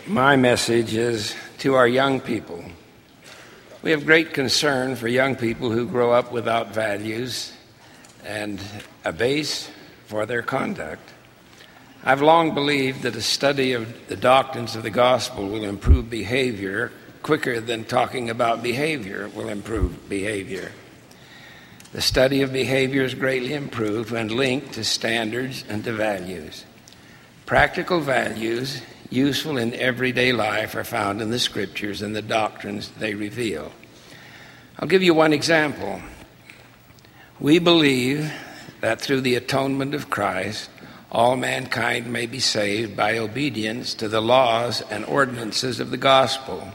My message is to our young people. We have great concern for young people who grow up without values and a base for their conduct. I've long believed that a study of the doctrines of the gospel will improve behavior quicker than talking about behavior will improve behavior. The study of behavior is greatly improved when linked to standards and to values. Practical values useful in everyday life are found in the scriptures and the doctrines they reveal. I'll give you one example. We believe that through the atonement of Christ, all mankind may be saved by obedience to the laws and ordinances of the gospel.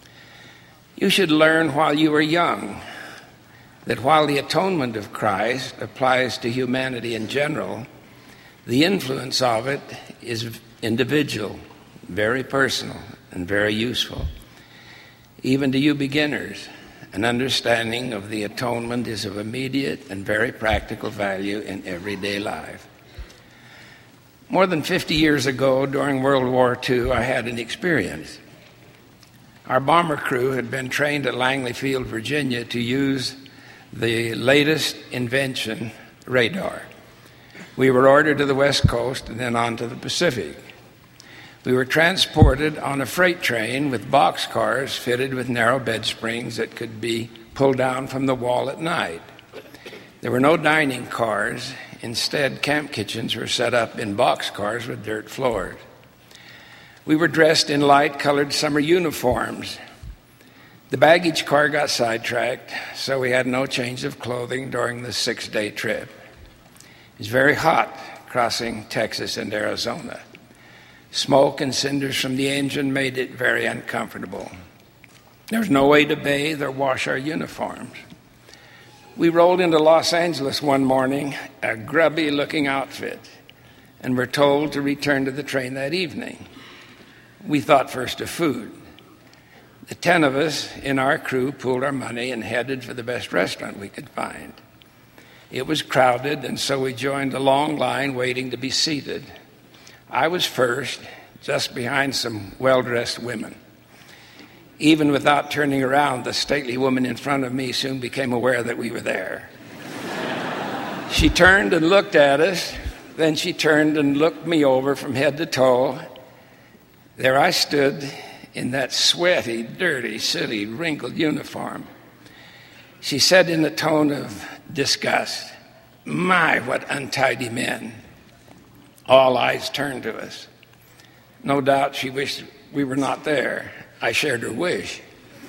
You should learn while you are young that while the atonement of Christ applies to humanity in general, the influence of it is individual, very personal, and very useful. Even to you beginners, an understanding of the atonement is of immediate and very practical value in everyday life. More than 50 years ago, during World War II, I had an experience. Our bomber crew had been trained at Langley Field, Virginia, to use the latest invention, radar. We were ordered to the West Coast and then on to the Pacific. We were transported on a freight train with boxcars fitted with narrow bed springs that could be pulled down from the wall at night. There were no dining cars. Instead, camp kitchens were set up in boxcars with dirt floors. We were dressed in light-colored summer uniforms. The baggage car got sidetracked, so we had no change of clothing during the 6-day trip. It was very hot crossing Texas and Arizona. Smoke and cinders from the engine made it very uncomfortable. There was no way to bathe or wash our uniforms. We rolled into Los Angeles one morning, a grubby-looking outfit, and were told to return to the train that evening. We thought first of food. The 10 of us in our crew pooled our money and headed for the best restaurant we could find. It was crowded, and so we joined a long line waiting to be seated. I was first, just behind some well-dressed women. Even without turning around, the stately woman in front of me soon became aware that we were there. She turned and looked at us, then she turned and looked me over from head to toe. There I stood in that sweaty, dirty, sooty, wrinkled uniform. She said in a tone of disgust, "My, what untidy men." All eyes turned to us. No doubt she wished we were not there. I shared her wish.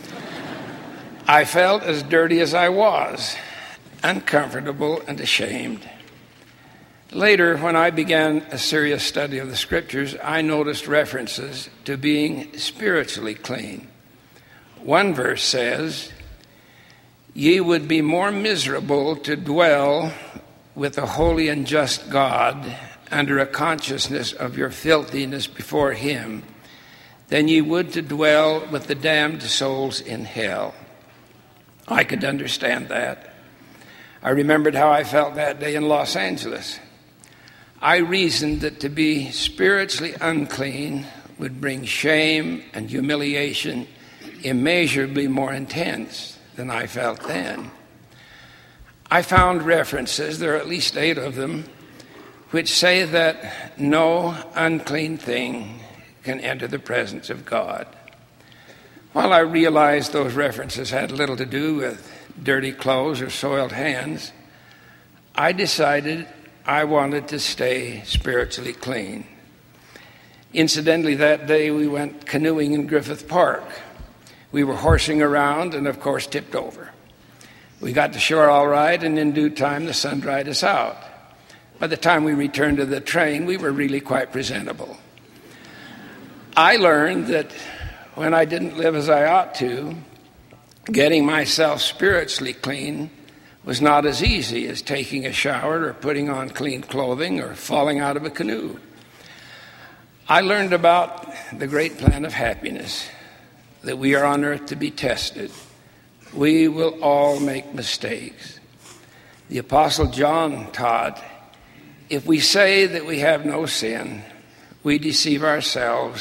I felt as dirty as I was, uncomfortable and ashamed. Later, when I began a serious study of the scriptures, I noticed references to being spiritually clean. One verse says, "Ye would be more miserable to dwell with a holy and just God under a consciousness of your filthiness before him than ye would to dwell with the damned souls in hell." I could understand that. I remembered how I felt that day in Los Angeles. I reasoned that to be spiritually unclean would bring shame and humiliation immeasurably more intense than I felt then. I found references, there are at least 8 of them, which say that no unclean thing can enter the presence of God. While I realized those references had little to do with dirty clothes or soiled hands, I decided I wanted to stay spiritually clean. Incidentally, that day we went canoeing in Griffith Park. We were horsing around and, of course, tipped over. We got to shore all right, and in due time the sun dried us out. By the time we returned to the train, we were really quite presentable. I learned that when I didn't live as I ought to, getting myself spiritually clean was not as easy as taking a shower or putting on clean clothing or falling out of a canoe. I learned about the great plan of happiness, that we are on earth to be tested. We will all make mistakes. The Apostle John taught, if we say that we have no sin, we deceive ourselves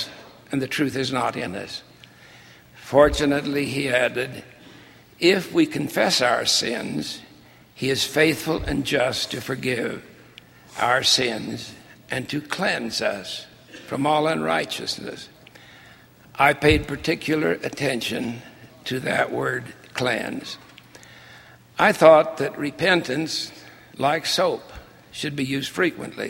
and the truth is not in us. Fortunately, he added, if we confess our sins, he is faithful and just to forgive our sins and to cleanse us from all unrighteousness. I paid particular attention to that word, cleanse. I thought that repentance, like soap, should be used frequently.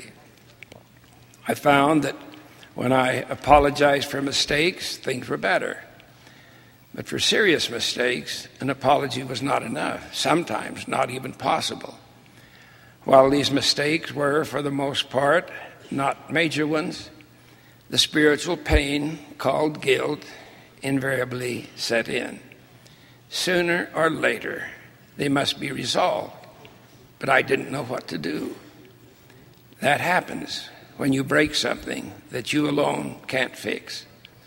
I found that when I apologized for mistakes, things were better. But for serious mistakes, an apology was not enough, sometimes not even possible. While these mistakes were, for the most part, not major ones, the spiritual pain called guilt invariably set in. Sooner or later, they must be resolved, but I didn't know what to do. That happens when you break something that you alone can't fix.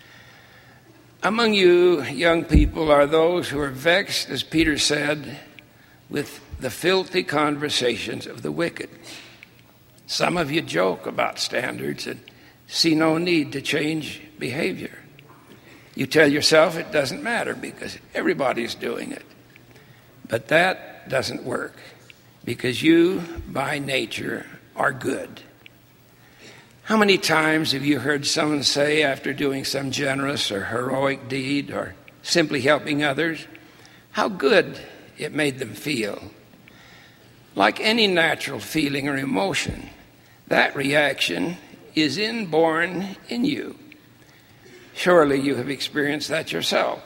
Among you young people are those who are vexed, as Peter said, with the filthy conversations of the wicked. Some of you joke about standards and see no need to change behavior. You tell yourself it doesn't matter because everybody's doing it. But that doesn't work because you, by nature, are good. How many times have you heard someone say after doing some generous or heroic deed or simply helping others, how good it made them feel? Like any natural feeling or emotion, that reaction is inborn in you. Surely you have experienced that yourself.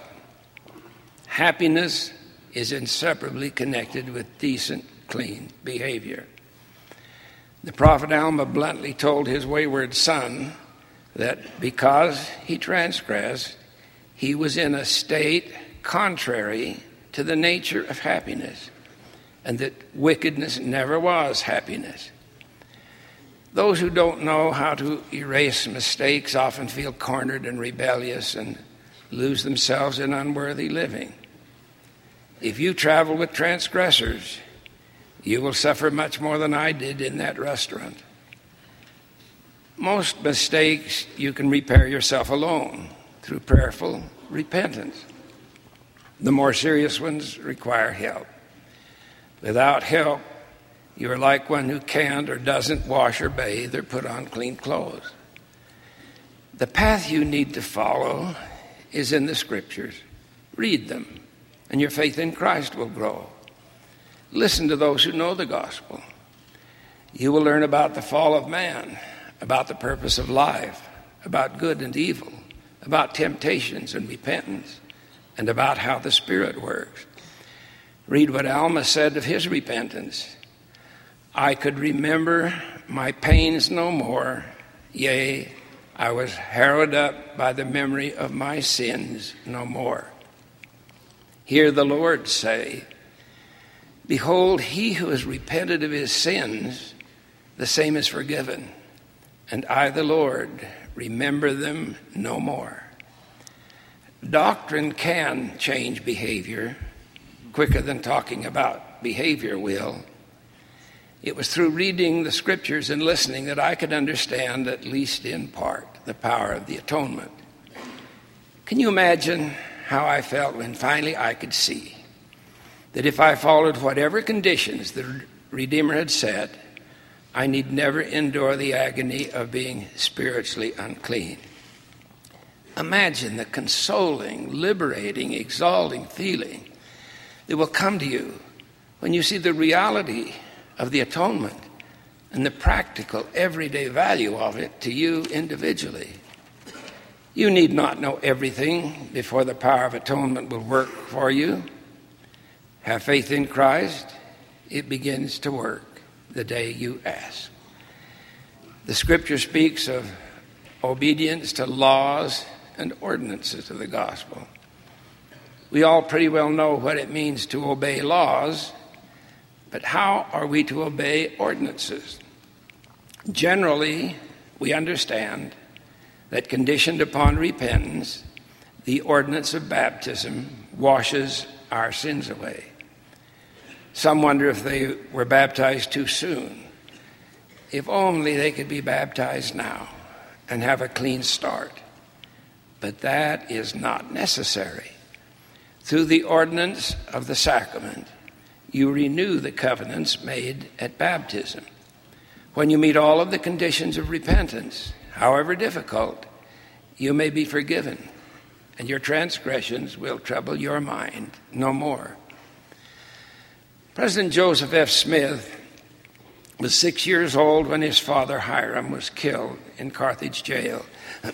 Happiness is inseparably connected with decent, clean behavior. The prophet Alma bluntly told his wayward son that because he transgressed, he was in a state contrary to the nature of happiness, and that wickedness never was happiness. Those who don't know how to erase mistakes often feel cornered and rebellious and lose themselves in unworthy living. If you travel with transgressors, you will suffer much more than I did in that restaurant. Most mistakes you can repair yourself alone through prayerful repentance. The more serious ones require help. Without help, you are like one who can't or doesn't wash or bathe or put on clean clothes. The path you need to follow is in the Scriptures. Read them, and your faith in Christ will grow. Listen to those who know the gospel. You will learn about the fall of man, about the purpose of life, about good and evil, about temptations and repentance, and about how the Spirit works. Read what Alma said of his repentance. I could remember my pains no more. Yea, I was harrowed up by the memory of my sins no more. Hear the Lord say, behold, he who has repented of his sins, the same is forgiven. And I, the Lord, remember them no more. Doctrine can change behavior quicker than talking about behavior will. It was through reading the Scriptures and listening that I could understand, at least in part, the power of the atonement. Can you imagine how I felt when finally I could see that if I followed whatever conditions the Redeemer had set, I need never endure the agony of being spiritually unclean? Imagine the consoling, liberating, exalting feeling that will come to you when you see the reality of the atonement and the practical, everyday value of it to you individually. You need not know everything before the power of atonement will work for you. Have faith in Christ. It begins to work the day you ask. The Scripture speaks of obedience to laws and ordinances of the gospel. We all pretty well know what it means to obey laws, but how are we to obey ordinances? Generally, we understand that conditioned upon repentance, the ordinance of baptism washes our sins away. Some wonder if they were baptized too soon. If only they could be baptized now and have a clean start. But that is not necessary. Through the ordinance of the sacrament, you renew the covenants made at baptism. When you meet all of the conditions of repentance, however difficult, you may be forgiven, and your transgressions will trouble your mind no more. President Joseph F. Smith was 6 years old when his father Hiram was killed in Carthage jail.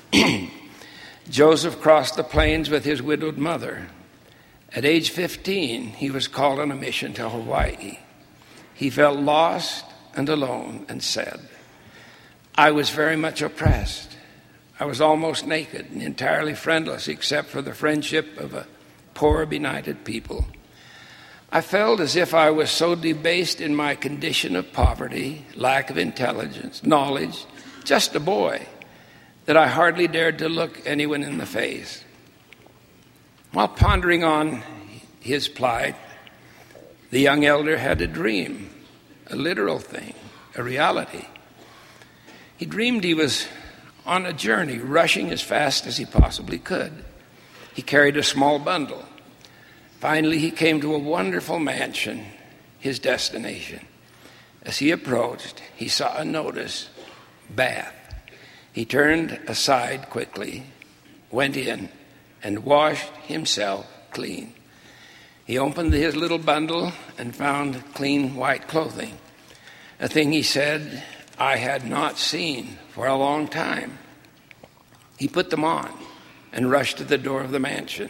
Joseph crossed the plains with his widowed mother. At age 15, he was called on a mission to Hawaii. He felt lost and alone and said, "I was very much oppressed. I was almost naked and entirely friendless except for the friendship of a poor, benighted people. I felt as if I was so debased in my condition of poverty, lack of intelligence, knowledge, just a boy, that I hardly dared to look anyone in the face." While pondering on his plight, the young elder had a dream, a literal thing, a reality. He dreamed he was on a journey, rushing as fast as he possibly could. He carried a small bundle. Finally, he came to a wonderful mansion, his destination. As he approached, he saw a notice, bath. He turned aside quickly, went in, and washed himself clean. He opened his little bundle and found clean white clothing, a thing he said I had not seen for a long time. He put them on and rushed to the door of the mansion.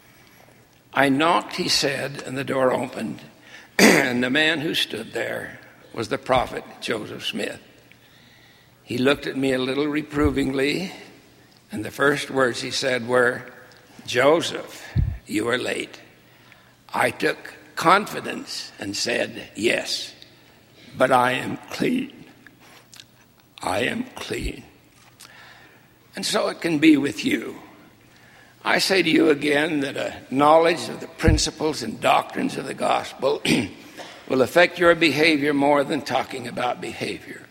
I knocked, he said, and the door opened, and the man who stood there was the prophet Joseph Smith. He looked at me a little reprovingly, and the first words he said were, "Joseph, you are late." I took confidence and said, "Yes, but I am clean. I am clean." And so it can be with you. I say to you again that a knowledge of the principles and doctrines of the gospel will affect your behavior more than talking about behavior.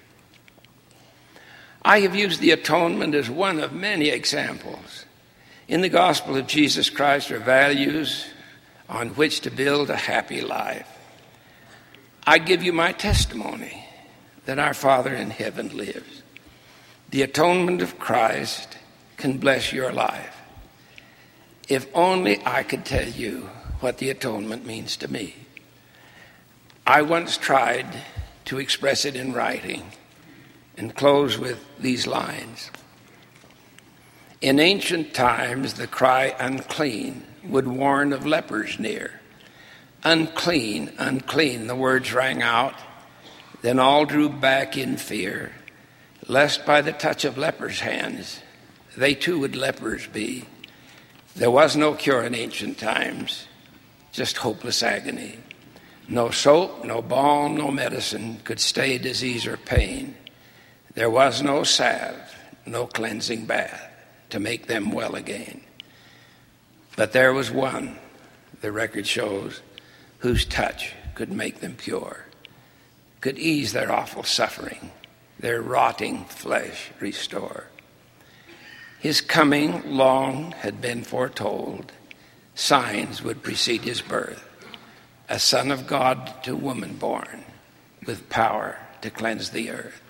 I have used the atonement as one of many examples. In the gospel of Jesus Christ are values on which to build a happy life. I give you my testimony that our Father in heaven lives. The atonement of Christ can bless your life. If only I could tell you what the atonement means to me. I once tried to express it in writing and close with these lines. In ancient times, the cry "unclean" would warn of lepers near. "Unclean, unclean," the words rang out. Then all drew back in fear, lest by the touch of lepers' hands, they too would lepers be. There was no cure in ancient times, just hopeless agony. No soap, no balm, no medicine could stay disease or pain. There was no salve, no cleansing bath to make them well again. But there was one, the record shows, whose touch could make them pure, could ease their awful suffering, their rotting flesh restore. His coming long had been foretold. Signs would precede his birth. A son of God to woman born, with power to cleanse the earth.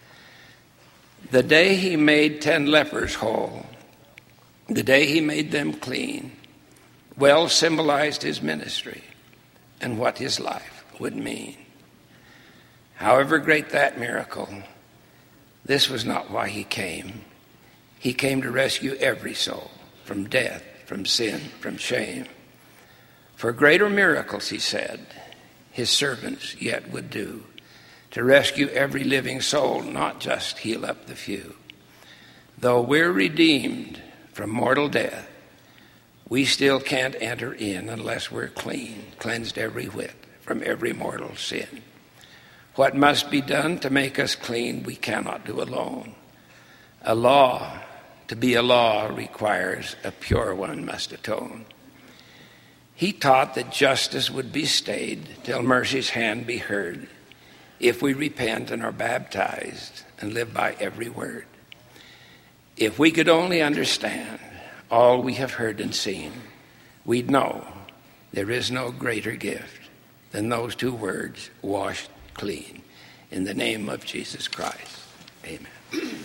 The day he made 10 lepers whole, the day he made them clean, well symbolized his ministry and what his life would mean. However great that miracle, this was not why he came. He came to rescue every soul from death, from sin, from shame. For greater miracles, he said, his servants yet would do, to rescue every living soul, not just heal up the few. Though we're redeemed from mortal death, we still can't enter in unless we're clean, cleansed every whit from every mortal sin. What must be done to make us clean, we cannot do alone. A law, to be a law, requires a pure one must atone. He taught that justice would be stayed till mercy's hand be heard, if we repent and are baptized and live by every word. If we could only understand all we have heard and seen, we'd know there is no greater gift than those two words, washed clean. In the name of Jesus Christ, amen.